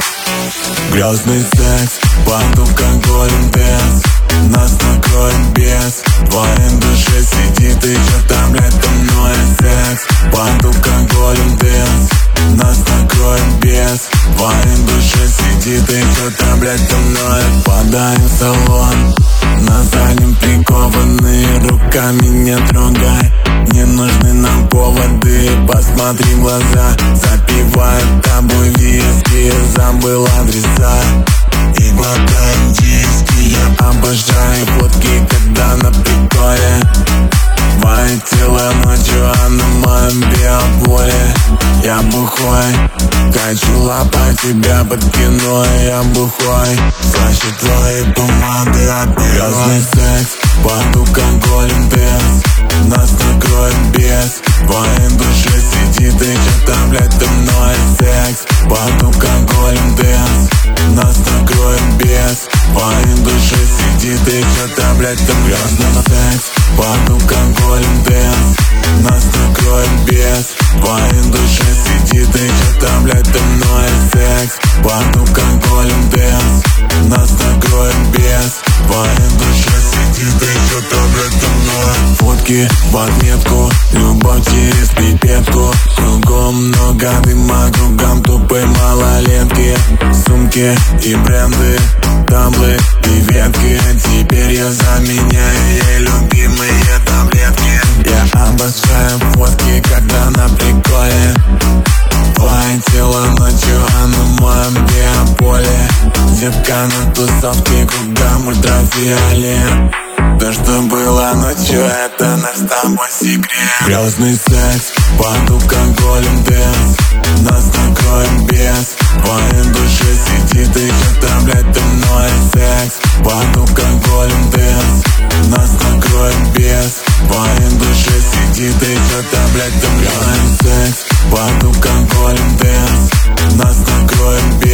Грязный секс, под алкоголем дэнс. Нас накроет без твоей души сидит и чё там, блядь, там мной секс. Под алкоголем дэнс. Нас накроет без твоей души сидит и чё там, блядь, там мной. Падаю в салон, на заднем прикованные, руками не трогай. Не нужны нам поводы, посмотри в глаза. Запиваю тобой виски, забыл адреса и глотаем диски. Я обожаю фотки, когда на приколе. Твое тело ночью, а на моем биополе. Я бухой, хочу лапать тебя под кино. Я бухой, слаще твои помады от грязный секс, под алкоголем дэнс. Нас накроет без твоей души сидит и чё там, блядь, там мной секс. Под алкоголем дэнс. Нас накроет без твоей души сидит и чё там, блядь, там грязный секс. Под алкоголем дэнс. Нас накроет без твоей души сидит и чё там, блядь, там мной секс. Под алкоголем дэнс. Нас накроет без твоей души сидит и чё там, блядь, там мной. Фотки в отметку, любовь через пипетку. Кругом много дыма, кругом тупые малолетки. Сумки и бренды, таблы и ветки. Теперь я заменяю ей любимые таблетки. Я обожаю фотки, когда на приколе. Твое тело ночью, а на моем биополе. Детка на тусовке, кругом ультрафиолет. То, что было ночью, это наш с тобой секрет. Грязный секс, под алкоголем дэнс. Нас накроет без твоей души сидит и чё там, блядь, там мной секс. Под алкоголем дэнс. Нас накроет без твоей души сидит и чё там, блядь, там мной секс. Под алкоголем дэнс. Нас накроет без